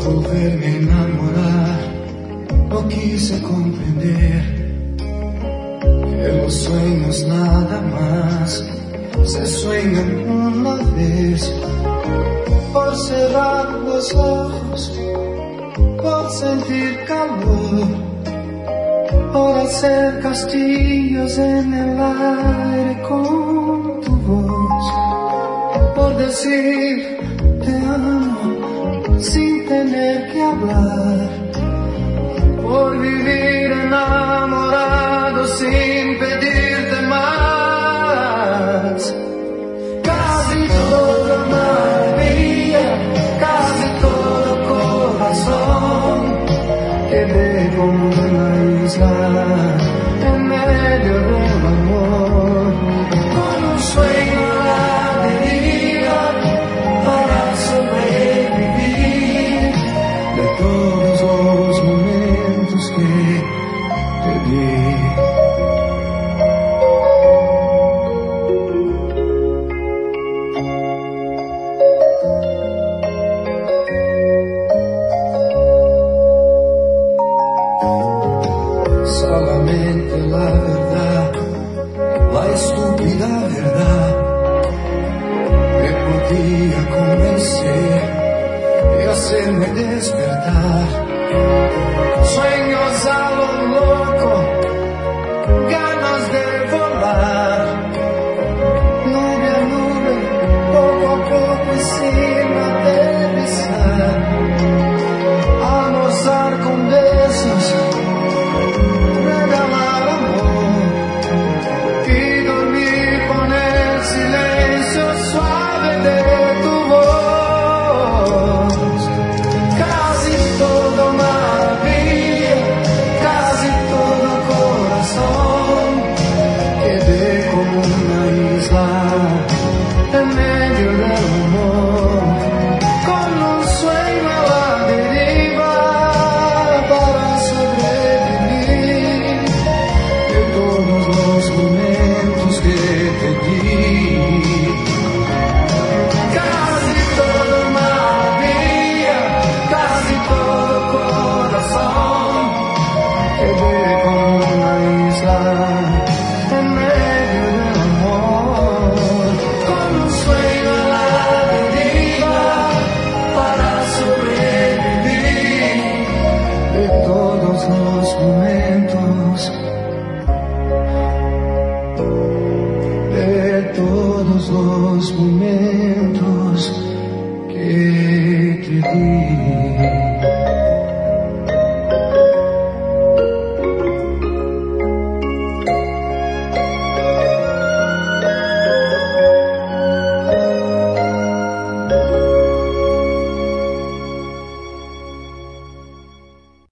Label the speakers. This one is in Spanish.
Speaker 1: volverme a enamorar, no quise comprender que los sueños nada más se sueñan una vez. Por cerrar los ojos, por sentir calor, por hacer castillos en el aire con tu voz, por decir te amo sin tener que hablar, por vivir enamorado sin pedirte más. Casi toda maravilla, casi todo corazón, quedé como una isla en medio del amor, con un sueño a la deriva para sobrevivir de todos los momentos que te di. Solamente la verdad, la estúpida verdad, me podía convencer y hacerme despertar. Sueños a lo loco, ganas de volar, nube a nube, poco a poco y sin aterrizar, almorzar con besos, regalar amor y dormir con el silencio suave de tu voz. Casi todo maravilla, casi todo corazón, quedé como una isla en medio del amor, con un sueño a la deriva para sobrevivir de todos los momentos que te di. Casi todo maravilla, casi todo corazón, quedé como una isla en medio del amor, con un sueño a la deriva para sobrevivir de todos los momentos, de todos los momentos.